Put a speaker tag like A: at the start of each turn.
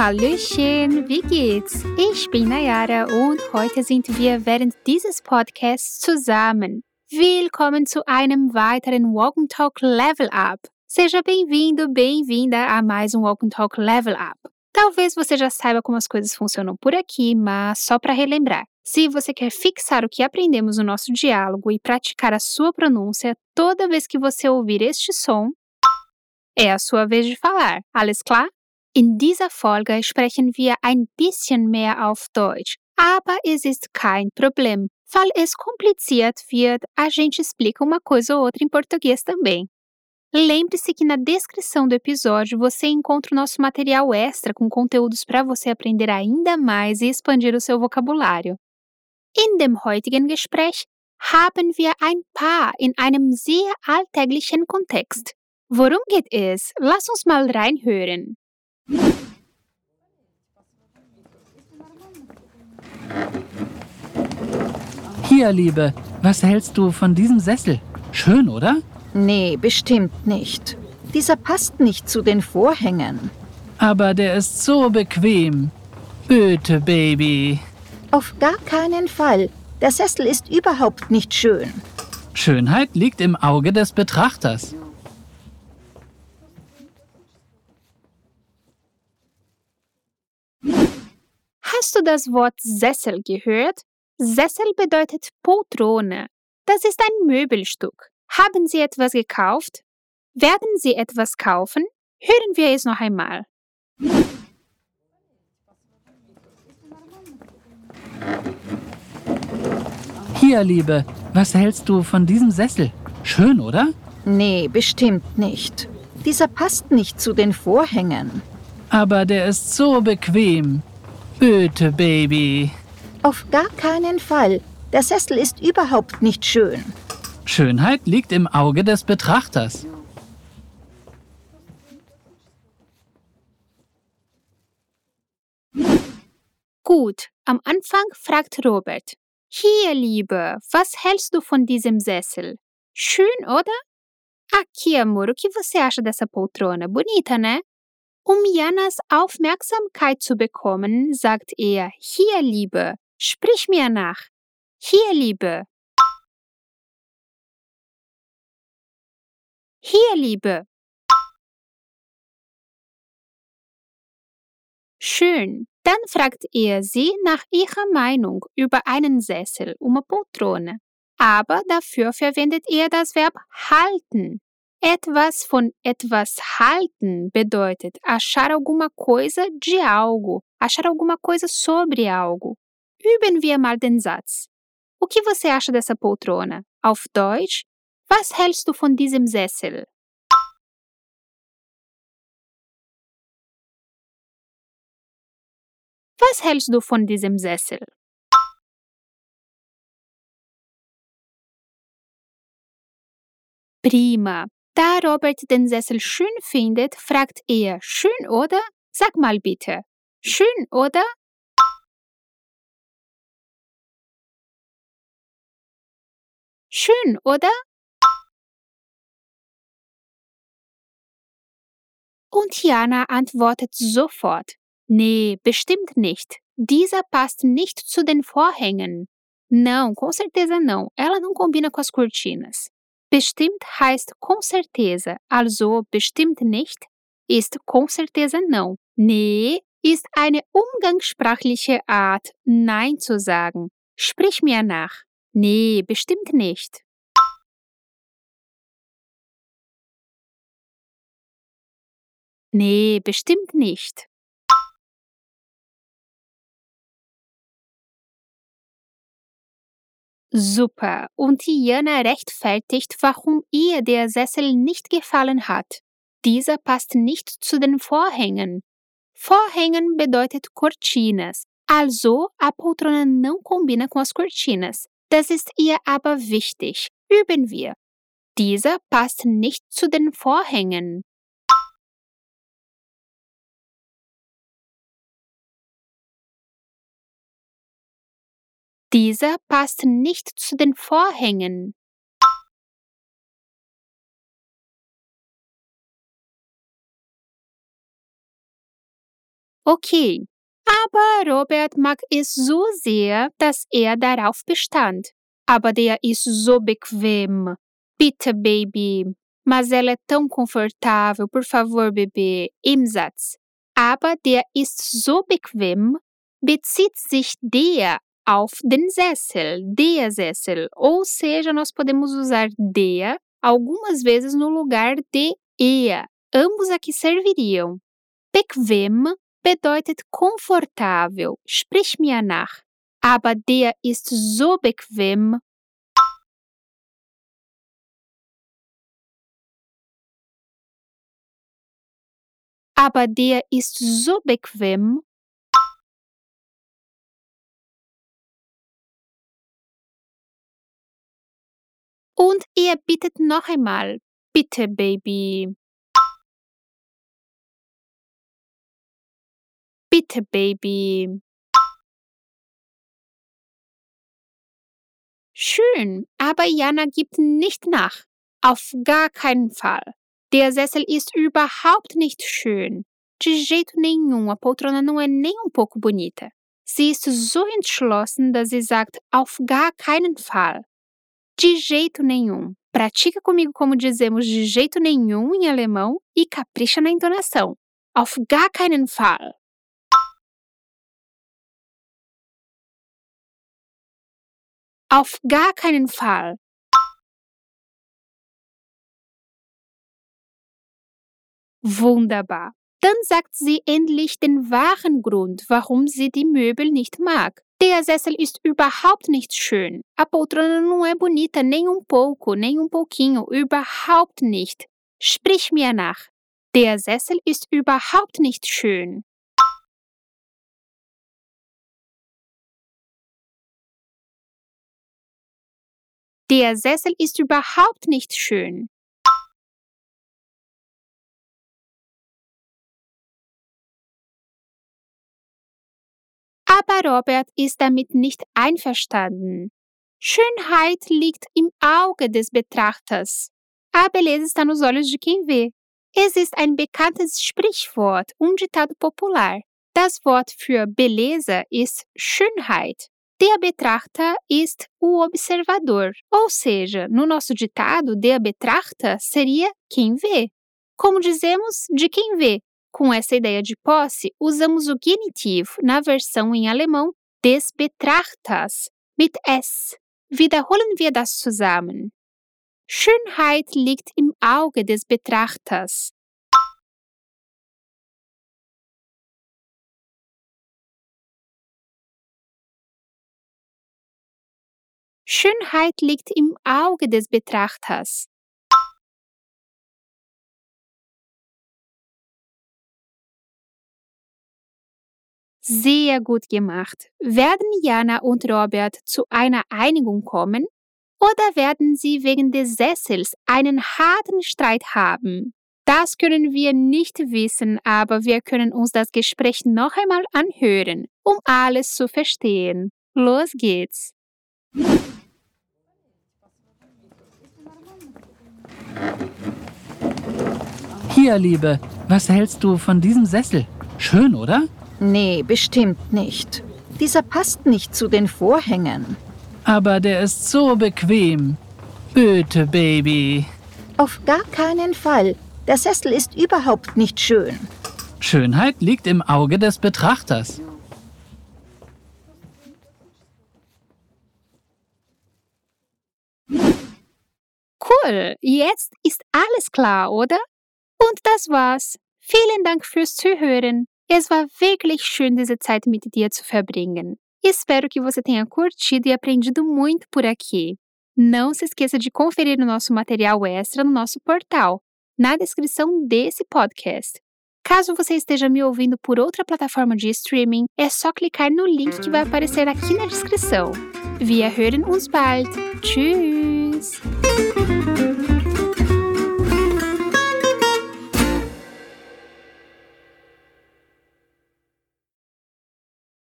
A: Hallöchen, wie geht's? Ich bin Nayara und heute sind wir während dieses Podcasts zusammen. Willkommen zu einem weiteren Walk and Talk Level Up. Seja bem-vindo, bem-vinda a mais um Walk and Talk Level Up. Talvez você já saiba como as coisas funcionam por aqui, mas só para relembrar. Se você quer fixar o que aprendemos no nosso diálogo e praticar a sua pronúncia toda vez que você ouvir este som, é a sua vez de falar. Alles klar? In dieser Folge sprechen wir ein bisschen mehr auf Deutsch, aber es ist kein Problem. Falls es kompliziert wird, a gente explica uma coisa ou outra em português também. Lembre-se que na descrição do episódio você encontra o nosso material extra com conteúdos para você aprender ainda mais e expandir o seu vocabulário. In dem heutigen Gespräch haben wir ein Paar in einem sehr alltäglichen Kontext. Worum geht es? Lass uns mal reinhören.
B: Hier, Liebe, was hältst du von diesem Sessel? Schön, oder?
C: Nee, bestimmt nicht. Dieser passt nicht zu den Vorhängen.
B: Aber der ist so bequem. Bitte, Baby.
C: Auf gar keinen Fall. Der Sessel ist überhaupt nicht schön.
B: Schönheit liegt im Auge des Betrachters.
A: Hast du das Wort Sessel gehört? Sessel bedeutet Poltrone. Das ist ein Möbelstück. Haben Sie etwas gekauft? Werden Sie etwas kaufen? Hören wir es noch einmal.
B: Hier, Liebe, was hältst du von diesem Sessel? Schön, oder?
C: Nee, bestimmt nicht. Dieser passt nicht zu den Vorhängen.
B: Aber der ist so bequem. Bitte, Baby.
C: Auf gar keinen Fall. Der Sessel ist überhaupt nicht schön.
B: Schönheit liegt im Auge des Betrachters.
A: Gut, am Anfang fragt Robert. Hier, Liebe, was hältst du von diesem Sessel? Schön, oder? Aqui, amor, o que você acha dessa poltrona? Bonita, né? Um Janas Aufmerksamkeit zu bekommen, sagt er, hier, Liebe, sprich mir nach. Hier, Liebe. Hier, Liebe. Schön. Dann fragt er sie nach ihrer Meinung über einen Sessel, uma poltrona. Aber dafür verwendet er das Verb halten. Etwas von etwas halten bedeutet achar alguma coisa de algo, achar alguma coisa sobre algo. Üben wir mal den Satz. O que você acha dessa poltrona? Auf Deutsch, was hältst du von diesem Sessel? Was hältst du von diesem Sessel? Prima. Da Robert den Sessel schön findet, fragt er, schön, oder? Sag mal bitte. Schön, oder? Schön, oder? Und Jana antwortet sofort. Nee, bestimmt nicht. Dieser passt nicht zu den Vorhängen. Não, com certeza não. Ela não combina com as cortinas. Bestimmt heißt com certeza, also bestimmt nicht ist com certeza não. Nee ist eine umgangssprachliche Art, Nein zu sagen. Sprich mir nach. Nee, bestimmt nicht. Nee, bestimmt nicht. Super. Und Jana rechtfertigt, warum ihr der Sessel nicht gefallen hat. Dieser passt nicht zu den Vorhängen. Vorhängen bedeutet cortinas. Also, a poltrona não combina com as cortinas. Das ist ihr aber wichtig. Üben wir. Dieser passt nicht zu den Vorhängen. Dieser passt nicht zu den Vorhängen. Okay. Aber Robert mag es so sehr, dass er darauf bestand. Aber der ist so bequem. Bitte, Baby. Mas ela é tão confortável, por favor, bebê. Im Satz. Aber der ist so bequem bezieht sich der auf den Sessel, der Sessel. Ou seja, nós podemos usar der algumas vezes no lugar de er. Ambos aqui serviriam. Bequem bedeutet komfortabel. Sprich mir nach. Aber der ist so bequem. Aber der ist so bequem. Und er bittet noch einmal. Bitte, Baby. Bitte, Baby. Schön, aber Jana gibt nicht nach. Auf gar keinen Fall. Der Sessel ist überhaupt nicht schön. De jeito nenhum, a poltrona não é nem um pouco bonita. Sie ist so entschlossen, dass sie sagt, auf gar keinen Fall. De jeito nenhum. Pratica comigo como dizemos de jeito nenhum em alemão e capricha na entonação. Auf gar keinen Fall. Auf gar keinen Fall. Wunderbar. Dann sagt sie endlich den wahren Grund, warum sie die Möbel nicht mag. Der Sessel ist überhaupt nicht schön. A poltrona não é bonita nem um pouco, nem um pouquinho, überhaupt nicht. Sprich mir nach. Der Sessel ist überhaupt nicht schön. Der Sessel ist überhaupt nicht schön. Aber Robert ist damit nicht einverstanden. Schönheit liegt im Auge des Betrachters. A beleza está nos olhos de quem vê. Es ist ein bekanntes Sprichwort, ditado popular. Das Wort für beleza ist Schönheit. Der Betrachter ist o observador. Ou seja, no nosso ditado, der Betrachter seria quem vê. Como dizemos, de quem vê. Com essa ideia de posse, usamos o genitivo na versão em alemão des Betrachters mit S. Wiederholen wir das zusammen. Schönheit liegt im Auge des Betrachters. Schönheit liegt im Auge des Betrachters. Sehr gut gemacht. Werden Jana und Robert zu einer Einigung kommen? Oder werden sie wegen des Sessels einen harten Streit haben? Das können wir nicht wissen, aber wir können uns das Gespräch noch einmal anhören, um alles zu verstehen. Los geht's!
B: Hier, Liebe, was hältst du von diesem Sessel? Schön, oder?
C: Nee, bestimmt nicht. Dieser passt nicht zu den Vorhängen.
B: Aber der ist so bequem. Bitte, Baby.
C: Auf gar keinen Fall. Der Sessel ist überhaupt nicht schön.
B: Schönheit liegt im Auge des Betrachters.
A: Cool, jetzt ist alles klar, oder? Und das war's. Vielen Dank fürs Zuhören. Es war wirklich schön, diese Zeit mit dir zu verbringen. Espero que você tenha curtido e aprendido muito por aqui. Não se esqueça de conferir o nosso material extra no nosso portal, na descrição desse podcast. Caso você esteja me ouvindo por outra plataforma de streaming, é só clicar no link que vai aparecer aqui na descrição. Wir hören uns bald. Tschüss!